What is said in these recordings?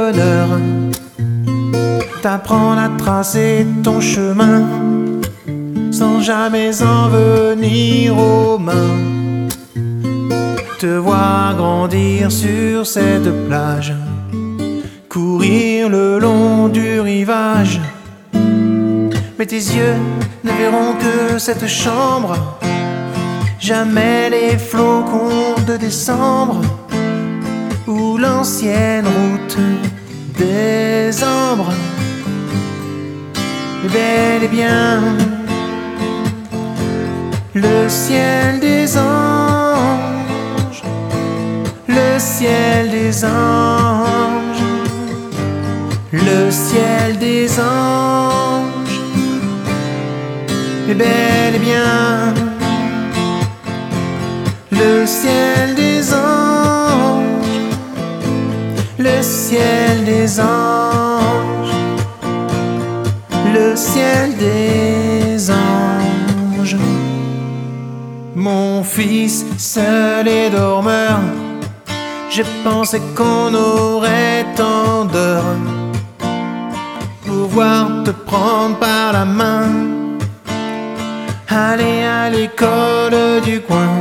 bonheur, t'apprendre à tracer ton chemin sans jamais en venir aux mains, te voir grandir sur cette plage, courir le long du rivage. Mais tes yeux ne verront que cette chambre, jamais les flocons de décembre ou l'ancienne route des ambres. Mais bel et bien le ciel des anges, le ciel des anges, le ciel des anges. Mais bel et bien le ciel des anges, le ciel des anges, le ciel des anges. Mon fils, seul et dormeur, j'ai pensé qu'on aurait tant d'heures pour pouvoir te prendre par la main, aller à l'école du coin,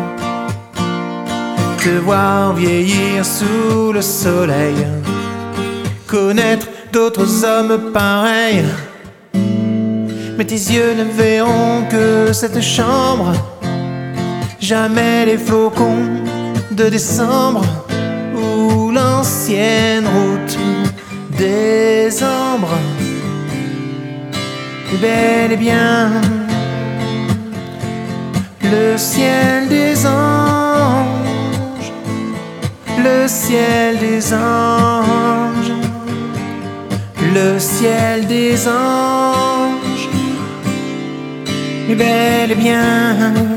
te voir vieillir sous le soleil, connaître d'autres hommes pareils. Mais tes yeux ne verront que cette chambre, jamais les flocons de décembre ou l'ancienne route des ambres. Et bel et bien le ciel des anges, le ciel des anges, le ciel des anges. Et bel et bien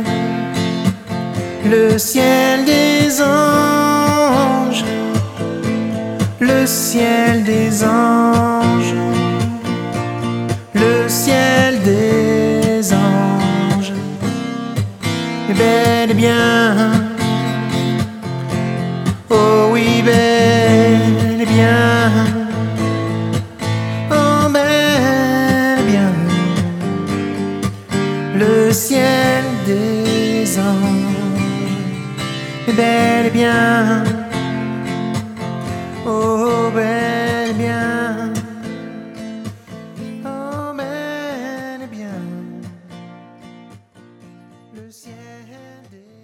le ciel des anges, le ciel des anges, le ciel des anges. Et bel et bien, oh oui, bel et bien, oh bel et bien, le ciel des anges. Et bel et bien, oh bel et bien, oh bel et bien, le ciel des